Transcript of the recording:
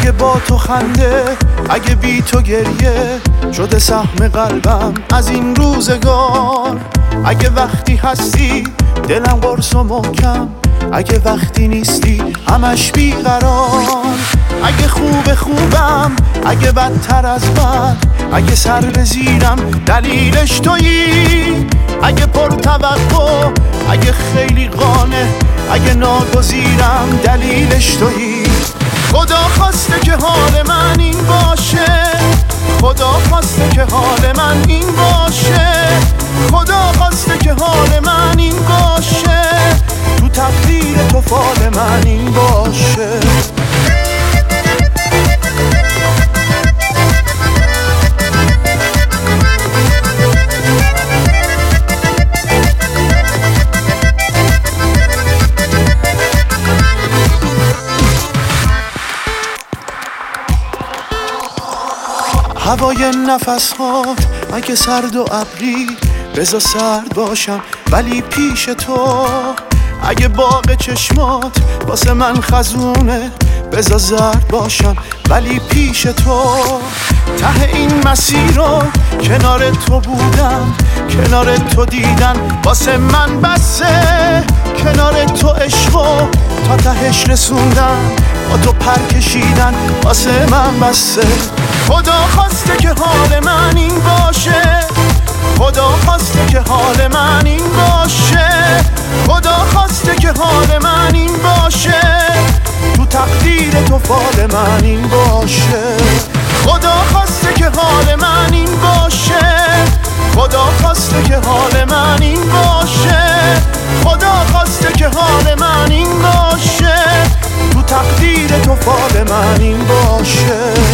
اگه با تو خنده، اگه بی تو گریه شده سهم قلبم از این روزگار. اگه وقتی هستی دلم قرص و محکم، اگه وقتی نیستی همش بیقرار. اگه خوبم، اگه بدتر از بد، اگه سر به زیرم دلیلش تویی. اگه پرتوقع، اگه خیلی قانع، اگه ناگزیرم دلیلش تویی. خدا خواسته که حال من این باشه، خدا خواسته که حال من این باشه، خدا خواسته که حال من این باشه، تو تقدیر تو فال من این باشه. هوای نفسات اگه سرد و ابری، بذار سرد باشم ولی پیش تو. اگه باغ چشمات واسه من خزونه، بذار زرد باشم ولی پیش تو. ته این مسیر رو کنار تو بودم، کنار تو دیدن واسه من بسه. کنار تو عشقو تا تهش رسوندم، با تو پر کشیدن واسه من بسه. خدا خواسته که حال من این باشه، خدا خواسته که حال من این باشه، خدا خواسته که حال من این باشه، تو تقدیر تو فال من این باشه. خدا خواسته که حال من این باشه، خدا خواسته که حال من این باشه، خدا خواسته که حال من این باشه، تو تقدیر تو فال من این باشه.